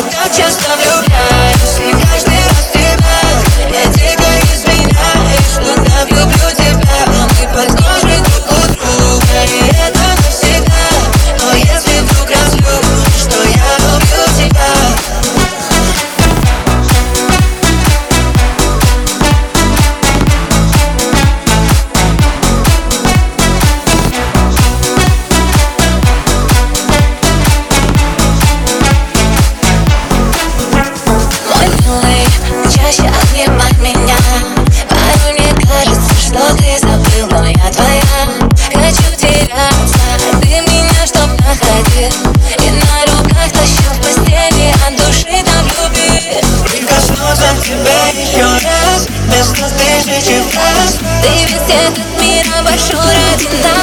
я так часто влюбляюсь, и каждый раз тебя я дико извиняюсь, что так люблю тебя. Мы похожи друг у друга, и это навсегда. Но если вдруг разлюбишь, то я убью тебя. Чаще обнимай меня. Порой мне кажется, что ты забыл, но я твоя. Хочу теряться, ты меня чтоб находил, и на руках тащу в постели, от души там любви. Прикоснуться к тебе еще раз, вместо тысячи фраз. Ты весь этот мир обошел ради нас.